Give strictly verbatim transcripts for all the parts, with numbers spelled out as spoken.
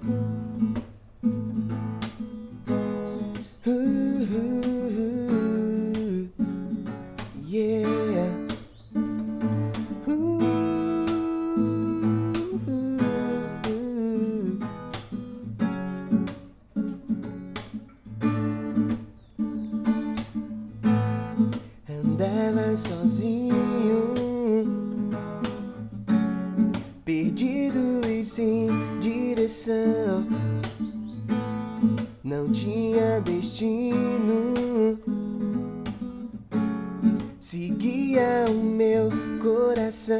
Uh, uh, uh, yeah. Uh, uh, uh. Andava sozinho, perdido e sem direção. Não tinha destino, seguia o meu coração.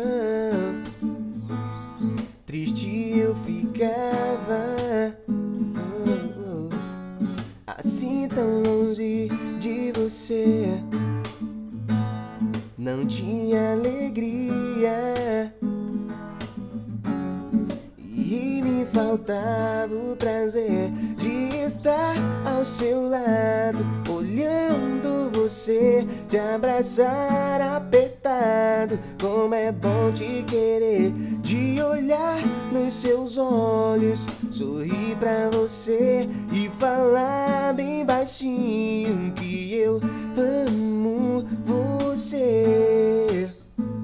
Triste eu ficava, oh, oh, assim tão longe de você. Não tinha alegria e me faltava o prazer de estar ao seu lado, olhando você, te abraçar apertado. Como é bom te querer, de olhar nos seus olhos, sorrir pra você e falar bem baixinho que eu amo você.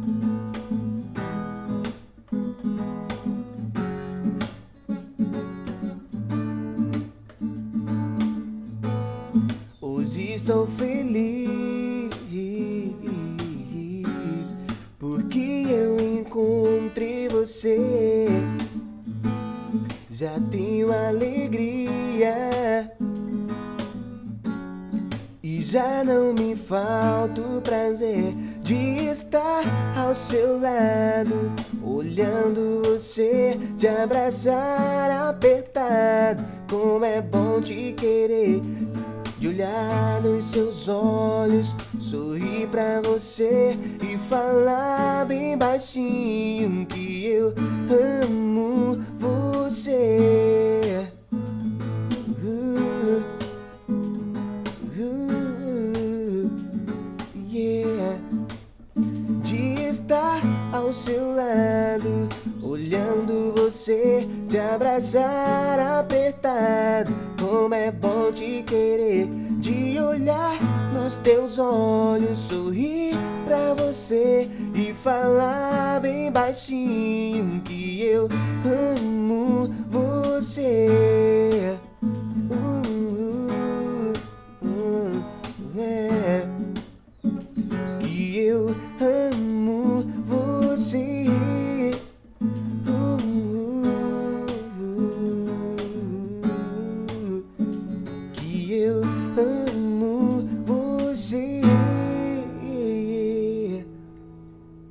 Hoje estou feliz porque eu encontrei você. Já tenho alegria e já não me falta o prazer de estar ao seu lado, olhando você, te abraçar apertado. Como é bom te querer, de olhar nos seus olhos, sorrir pra você e falar bem baixinho que eu amo você. Uh, uh, yeah. De estar ao seu lado, olhando você, te abraçar apertado. Como é bom te querer, de olhar nos teus olhos, sorrir pra você e falar bem baixinho que eu amo